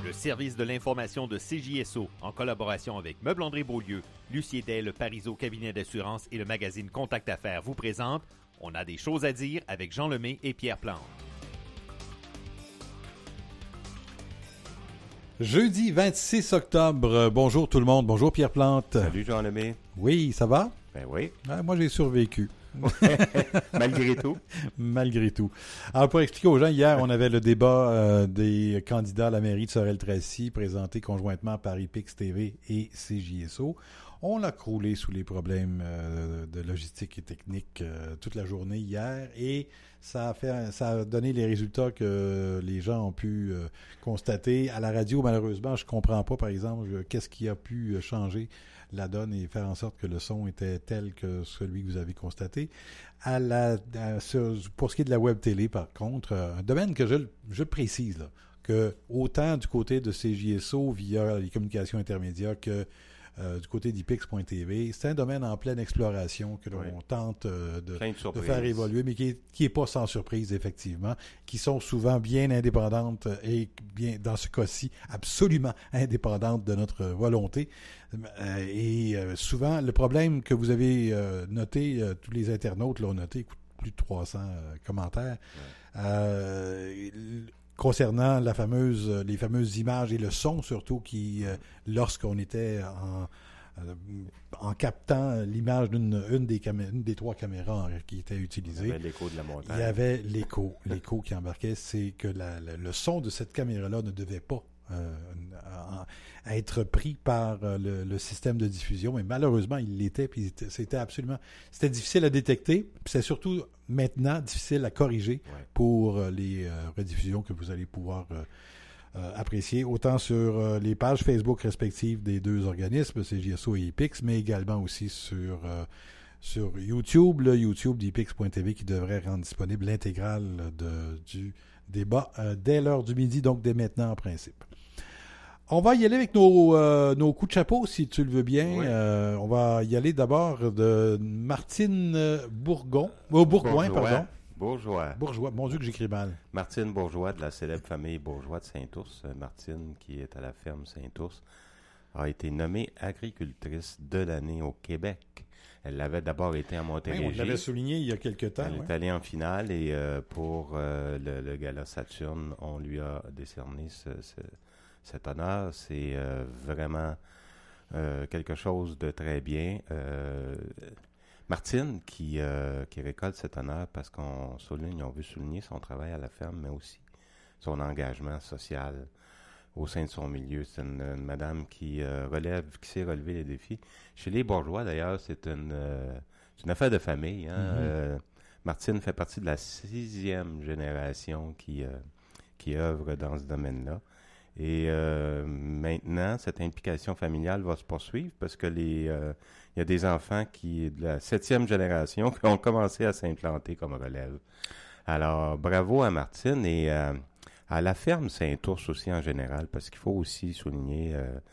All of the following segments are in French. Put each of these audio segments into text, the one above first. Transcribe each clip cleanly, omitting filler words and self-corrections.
Le service de l'information de CJSO, en collaboration avec Meubles André Beaulieu, Lucier Day, le Parizeau cabinet d'assurance et le magazine Contact Affaires vous présente On a des choses à dire avec Jean Lemay et Pierre Plante. Jeudi 26 octobre, bonjour tout le monde, bonjour Pierre Plante. Salut Jean Lemay. Oui, ça va? Ben oui. Moi j'ai survécu. Malgré tout. Malgré tout. Alors pour expliquer aux gens, hier on avait le débat des candidats à la mairie de Sorel-Tracy présenté conjointement par IPIX TV et CJSO. On l'a croulé sous les problèmes de logistique et technique toute la journée hier et ça a donné les résultats que les gens ont pu constater. À la radio, malheureusement, je comprends pas, par exemple, qu'est-ce qui a pu changer la donne et faire en sorte que le son était tel que celui que vous avez constaté. Pour ce qui est de la web télé, par contre, un domaine que je précise, là, que autant du côté de CJSO via les communications intermédiaires que du côté d'IPIX.tv, c'est un domaine en pleine exploration que l'on tente de faire évoluer, mais qui est pas sans surprise, effectivement, qui sont souvent bien indépendantes et bien, dans ce cas-ci, absolument indépendantes de notre volonté. Souvent, le problème que vous avez noté, tous les internautes l'ont noté, plus de 300 commentaires, concernant les fameuses images et le son surtout qui, lorsqu'on était en captant l'image d'une des trois caméras qui étaient utilisées, il y avait l'écho de la montagne. Il y avait l'écho qui embarquait, c'est que le son de cette caméra-là ne devait pas être pris par le système de diffusion, mais malheureusement il l'était, puis c'était difficile à détecter, puis c'est surtout maintenant difficile à corriger pour les rediffusions que vous allez pouvoir apprécier, autant sur les pages Facebook respectives des deux organismes, CJSO et IPIX, mais également aussi sur YouTube, le YouTube d'IPIX.tv qui devrait rendre disponible l'intégrale du débat dès l'heure du midi, donc dès maintenant en principe. On va y aller avec nos coups de chapeau, si tu le veux bien. Oui. On va y aller d'abord de Martine Bourgouin. Bourgeois. Mon Dieu que j'écris mal. Martine Bourgeois de la célèbre famille Bourgeois de Saint-Ours. Martine, qui est à la ferme Saint-Ours, a été nommée agricultrice de l'année au Québec. Elle l'avait d'abord été à Montérégie. Oui, on l'avait souligné il y a quelque temps. Elle est allée en finale et pour le gala Saturne, on lui a décerné cet honneur. C'est vraiment quelque chose de très bien. Martine qui récolte cet honneur parce on veut souligner son travail à la ferme, mais aussi son engagement social au sein de son milieu. C'est une madame qui sait relever les défis. Chez les Bourgeois, d'ailleurs, c'est une affaire de famille. Hein? Mm-hmm. Martine fait partie de la 6e génération qui œuvre dans ce domaine-là. Et maintenant, cette implication familiale va se poursuivre parce que il y a des enfants de la 7e génération qui ont commencé à s'implanter comme relève. Alors, bravo à Martine et à la ferme Saint-Ours aussi en général, parce qu'il faut aussi souligner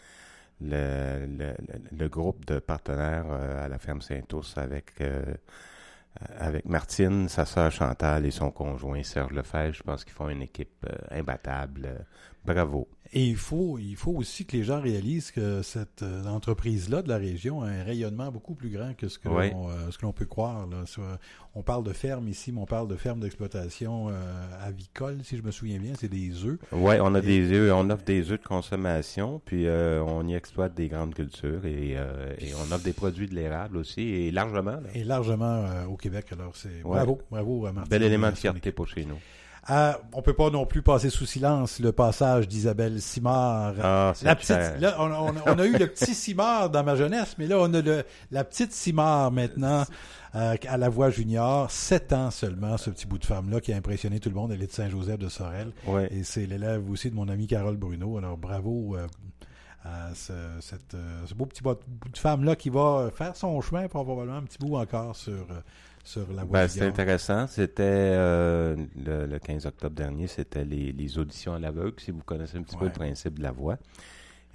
le groupe de partenaires à la ferme Saint-Ours avec Martine, sa sœur Chantal et son conjoint Serge Lefebvre. Je pense qu'ils font une équipe imbattable. Bravo. Et il faut aussi que les gens réalisent que cette entreprise-là de la région a un rayonnement beaucoup plus grand que ce que l'on peut croire. Là. On parle de ferme ici, mais on parle de ferme d'exploitation avicole, si je me souviens bien, c'est des œufs. Oui, on a des œufs, on offre des œufs de consommation, puis on y exploite des grandes cultures et on offre des produits de l'érable aussi, et largement. Là. Et largement au Québec, alors c'est bravo à Martine. Bel élément de fierté pour chez nous. On peut pas non plus passer sous silence le passage d'Isabelle Simard. Ah, c'est là, on a eu le petit Simard dans ma jeunesse, mais là, on a la petite Simard maintenant à la voix junior. 7 ans seulement, ce petit bout de femme-là qui a impressionné tout le monde. Elle est de Saint-Joseph de Sorel. Ouais. Et c'est l'élève aussi de mon ami Carole Bruno. Alors, bravo à ce beau petit bout de femme-là qui va faire son chemin probablement un petit bout encore sur la voie. C'est intéressant. C'était le 15 octobre dernier, c'était les auditions à l'aveugle, si vous connaissez un petit peu le principe de la voix.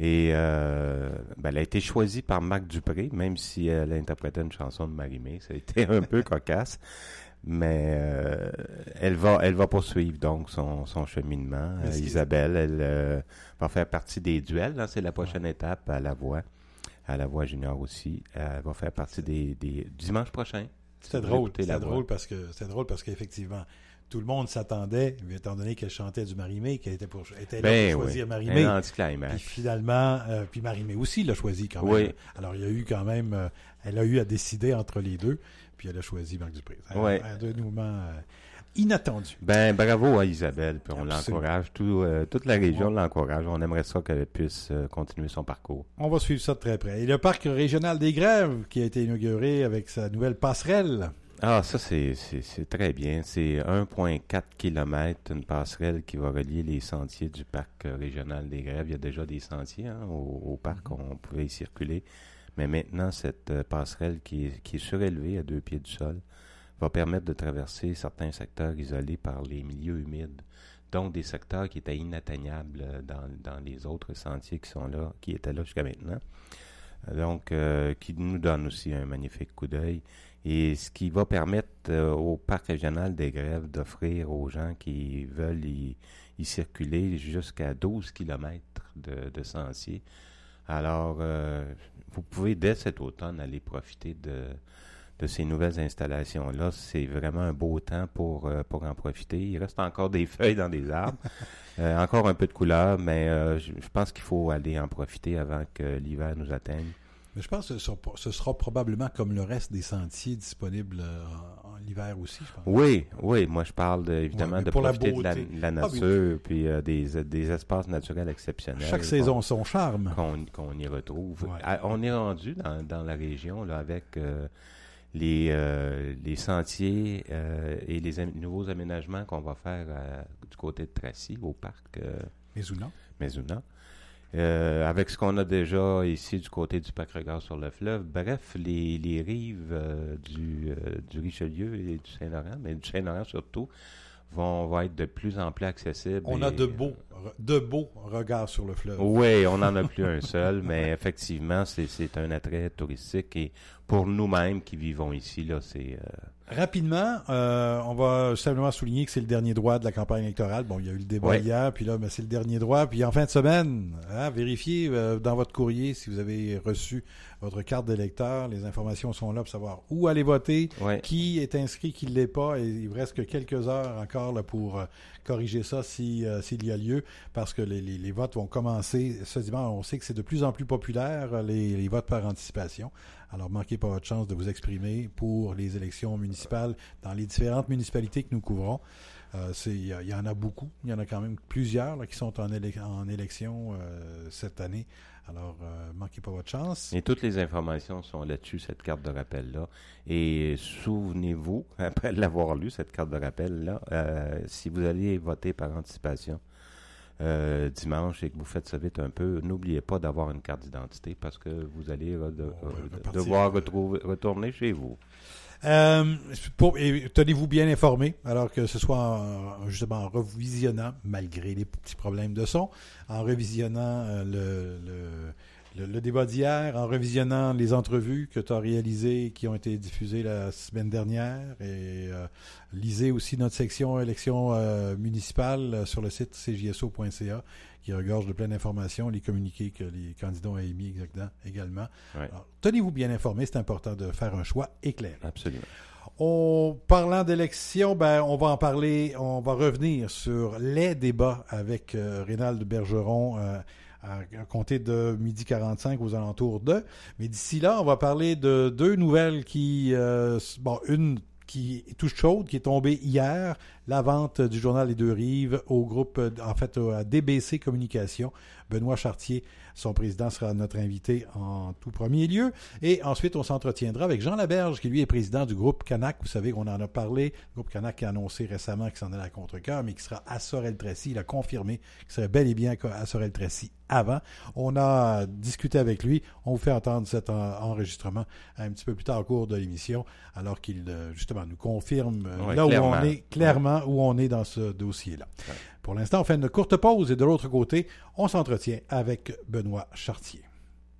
Et elle a été choisie par Marc Dupré, même si elle interprétait une chanson de Marie-Mé. Ça a été un peu cocasse. Mais elle va poursuivre donc son cheminement. Isabelle, elle va faire partie des duels. Là, c'est la prochaine étape à la voix junior aussi. Elle va faire partie des dimanche prochain. C'était drôle parce qu'effectivement, tout le monde s'attendait, étant donné qu'elle chantait du Marie-Mé, qu'elle était là pour choisir Marie-Mé. Un anticlimax. Puis finalement, puis Marie-Mé aussi l'a choisi quand même. Oui. Alors il y a eu quand même, elle a eu à décider entre les deux, puis elle a choisi Marc Dupré. Un dénouement inattendu. Bravo à Isabelle, puis on l'encourage, toute la région l'encourage. On aimerait ça qu'elle puisse continuer son parcours. On va suivre ça de très près. Et le parc régional des Grèves, qui a été inauguré avec sa nouvelle passerelle. Ah, ça, c'est très bien. C'est 1,4 km, une passerelle qui va relier les sentiers du parc régional des Grèves. Il y a déjà des sentiers au parc, on pouvait y circuler. Mais maintenant, cette passerelle qui est surélevée à 2 pieds du sol va permettre de traverser certains secteurs isolés par les milieux humides. Donc, des secteurs qui étaient inatteignables dans les autres sentiers qui étaient là jusqu'à maintenant. Donc, qui nous donne aussi un magnifique coup d'œil. Et ce qui va permettre au Parc régional des Grèves d'offrir aux gens qui veulent y circuler jusqu'à 12 km de sentiers. Alors, vous pouvez dès cet automne aller profiter de ces nouvelles installations-là. C'est vraiment un beau temps pour en profiter. Il reste encore des feuilles dans des arbres, encore un peu de couleur, mais je pense qu'il faut aller en profiter avant que l'hiver nous atteigne. Mais je pense que ce sera probablement comme le reste des sentiers disponibles en l'hiver aussi, je pense. Oui. Moi, je parle évidemment de profiter de la nature, puis des espaces naturels exceptionnels. Chaque saison a son charme. Qu'on y retrouve. Ouais. On est rendu dans la région là, avec les sentiers et les nouveaux aménagements qu'on va faire du côté de Tracy, au parc Maisuna. Avec ce qu'on a déjà ici du côté du parc Regard sur le fleuve. Bref, les rives du Richelieu et du Saint-Laurent, mais du Saint-Laurent surtout, vont être de plus en plus accessibles. On a de beaux regards sur le fleuve. Oui, on n'en a plus un seul, mais effectivement, c'est un attrait touristique et pour nous-mêmes qui vivons ici, là, c'est... Rapidement, on va simplement souligner que c'est le dernier droit de la campagne électorale. Bon, il y a eu le débat hier, puis là, c'est le dernier droit. Puis en fin de semaine, vérifiez dans votre courrier si vous avez reçu votre carte d'électeur. Les informations sont là pour savoir où aller voter, qui est inscrit, qui ne l'est pas. Et il ne reste que quelques heures encore là, pour corriger ça s'il y a lieu, parce que les votes vont commencer ce dimanche. On sait que c'est de plus en plus populaire, les votes par anticipation. Alors, manquez pas votre chance de vous exprimer pour les élections municipales dans les différentes municipalités que nous couvrons. Il y en a beaucoup. Il y en a quand même plusieurs là, qui sont en élection cette année. Alors, manquez pas votre chance. Et toutes les informations sont là-dessus, cette carte de rappel-là. Et souvenez-vous, après l'avoir lu, cette carte de rappel-là, si vous allez voter par anticipation, dimanche et que vous faites ça vite un peu, n'oubliez pas d'avoir une carte d'identité parce que vous allez devoir retourner chez vous. Et tenez-vous bien informé, alors que ce soit justement en revisionnant, malgré les petits problèmes de son, en revisionnant le débat d'hier, en revisionnant les entrevues que tu as réalisées qui ont été diffusées la semaine dernière et lisez aussi notre section élections municipales sur le site cjso.ca qui regorge de plein d'informations, les communiqués que les candidats ont émis également. Ouais. Alors, tenez-vous bien informé, c'est important de faire un choix éclairé. Absolument. Parlant d'élections, on va en parler, on va revenir sur les débats avec Rénald Bergeron à compter de 12h45 aux alentours de. Mais d'ici là, on va parler de deux nouvelles qui... une qui est toute chaude, qui est tombée hier, la vente du journal Les Deux Rives au groupe, à DBC Communication. Benoît Chartier, son président, sera notre invité en tout premier lieu. Et ensuite, on s'entretiendra avec Jean Laberge, qui lui est président du groupe Canac. Vous savez qu'on en a parlé. Le groupe Canac qui a annoncé récemment qu'il s'en allait à Contrecœur, mais qui sera à Sorel-Tracy. Il a confirmé qu'il serait bel et bien à Sorel-Tracy avant. On a discuté avec lui. On vous fait entendre cet enregistrement un petit peu plus tard au cours de l'émission, alors qu'il, justement, nous confirme là où on est, clairement où on est dans ce dossier-là. Ouais. Pour l'instant, on fait une courte pause et de l'autre côté, on s'entretient avec Benoît Chartier.